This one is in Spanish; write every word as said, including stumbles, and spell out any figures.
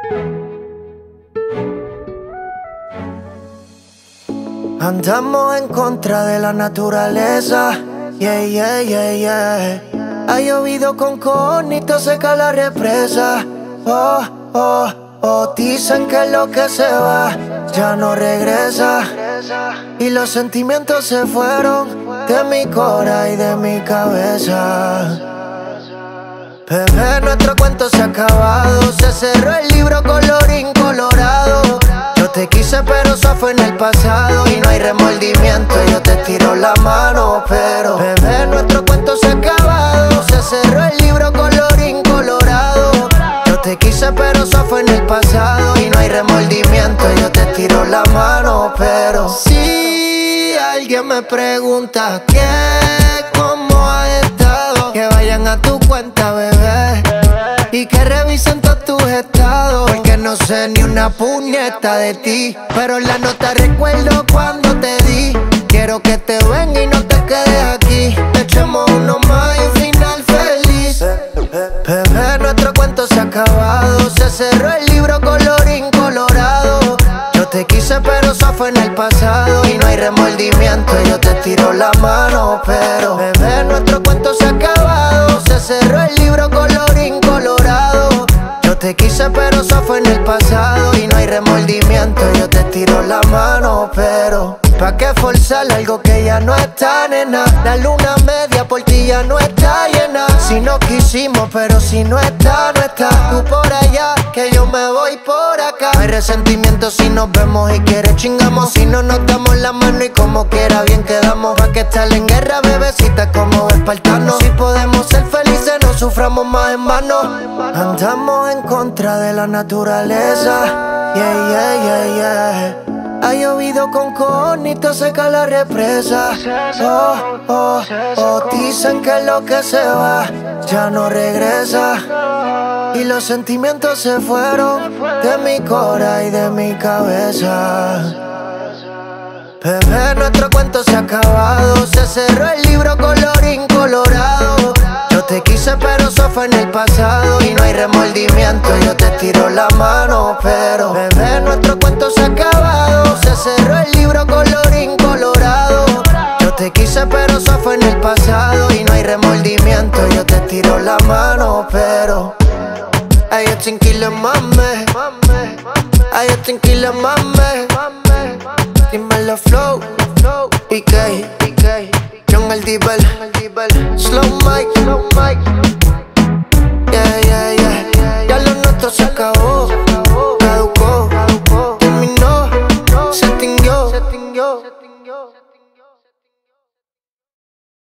Andamos en contra de la naturaleza. Yeah, yeah, yeah, yeah. Ha llovido con conito, seca la represa. Oh, oh, oh. Dicen que lo que se va ya no regresa. Y los sentimientos se fueron de mi cora y de mi cabeza. Bebé, nuestro cuento se ha acabado. Se cerró el libro colorín colorado. Yo te quise pero eso fue en el pasado. Y no hay remordimiento, yo te tiro la mano. Pero bebé, nuestro cuento se ha acabado. Se cerró el libro colorín colorado. Yo te quise pero eso fue en el pasado. Y no hay remordimiento, yo te tiro la mano. Pero si alguien me pregunta qué, cómo has estado, que vayan a tu cuenta, bebé, y que revisen todos tus estados. Porque no sé ni una puñeta de ti, pero la nota recuerdo cuando te di. Quiero que te venga y no te quedes aquí. Echemos uno más y un final feliz. Bebé, nuestro cuento se ha acabado. Se cerró el libro colorín colorado. Yo te quise pero eso fue en el pasado. Y no hay remordimiento, yo te tiro la mano. Pero bebé, nuestro cuento se ha acabado. Se cerró el libro colorín colorado. Yo te quise pero eso fue en el pasado. Y no hay remordimiento, yo te tiro la mano. Pero ¿pa' qué forzar algo que ya no está, nena? La luna media por ti ya no está llena. Si no quisimos, pero si no está, no está. Tú por allá, que yo me voy por acá. No hay resentimiento si nos vemos y quieres chingamos. Si no nos damos la mano y como quiera bien quedamos. Pa' que estar en guerra, bebecita, como espartanos. Si podemos ser felices, no suframos más en vano. Andamos en contra de la naturaleza. Yeah, yeah, yeah, yeah. Ha llovido con conito, seca la represa. Oh, oh, oh. Dicen que lo que se va ya no regresa. Y los sentimientos se fueron de mi cora y de mi cabeza. Bebé, nuestro cuento se ha acabado. Se cerró el libro colorín colorado. Yo te quise pero eso fue en el pasado. Y no hay remordimiento, yo te tiro la mano. Pero bebé, nuestro cuento se ha acabado. Se cerró el libro colorín colorado. Yo te quise pero eso fue en el pasado. Y no hay remordimiento, yo te tiro la mano. Pero ay, yo tranquila, mame. Ay, yo tranquila, mame. Dímelo flow, P K, John el Dibel, Slow Mike, Slow Mike.